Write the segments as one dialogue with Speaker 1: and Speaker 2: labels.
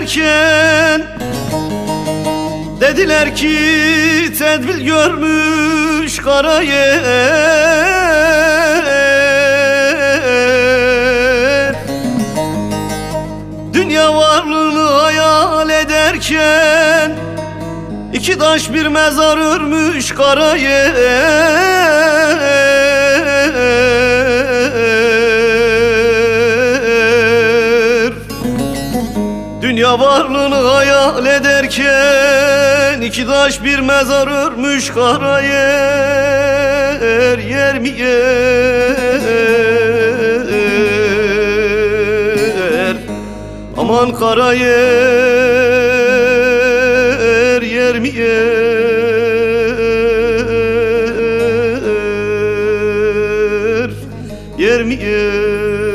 Speaker 1: giderken dediler ki tedbir görmüş kara yer. Dünya varlığını hayal ederken iki taş bir mezar örmüş kara yer. Dünya varlığını hayal ederken iki taş bir mezar örmüş kara yer. Yer mi yer? Aman kara yer, yer mi yer? Yer mi yer?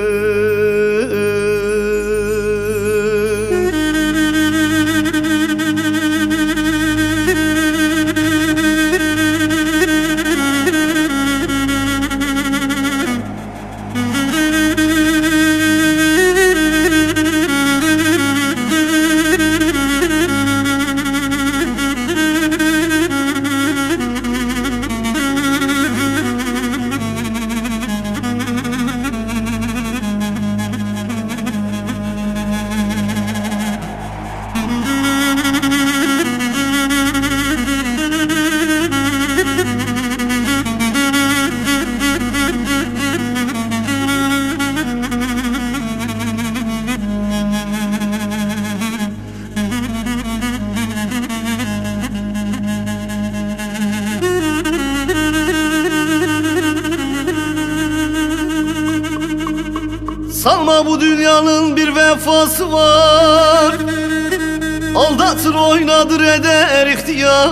Speaker 1: Sanma bu dünyanın bir vefası var, aldatır oynadır eder ihtiyar.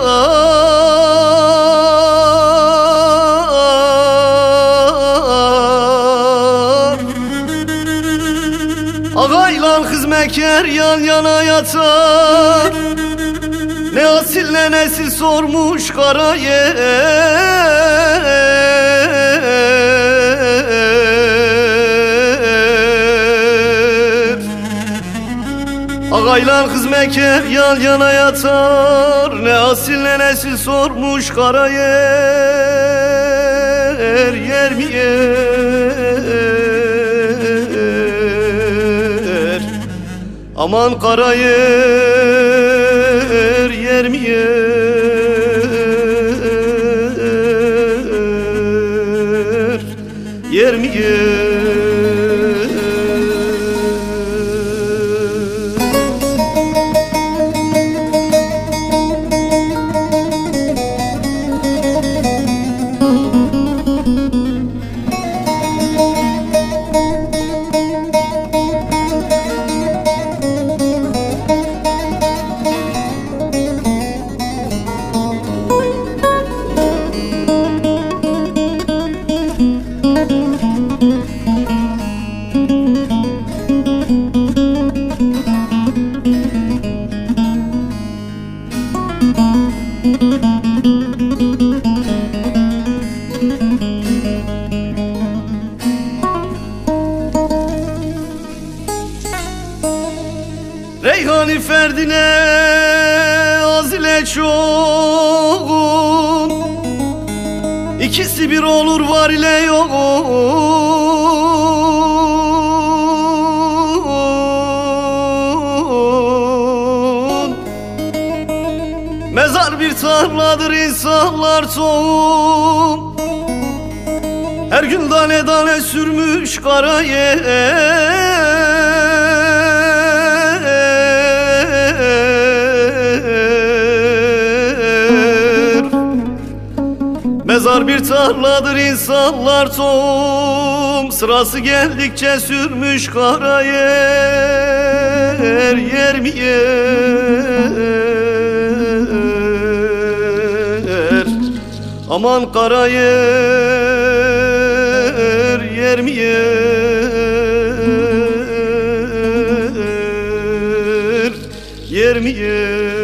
Speaker 1: Ağayla hizmetkar yan yana yatar, ne asil ne nesil sormuş kara yer. Ağayla hizmetkar yan yana yatar, ne asil ne nesil sormuş kara yer. Yer mi yer? Aman kara yer, yer mi yer? Yer mi yer? Reyhani ferdine az ile çoğun, İkisi bir olur var ile yoğun. Mezar bir tarladır insanlar tohum, her gün tane tane sürmüş kara yer. Mezar bir tarladır insanlar tohum, sırası geldikçe sürmüş kara yer. Yer mi yer? Aman kara yer, yer mi yer? Yer mi yer?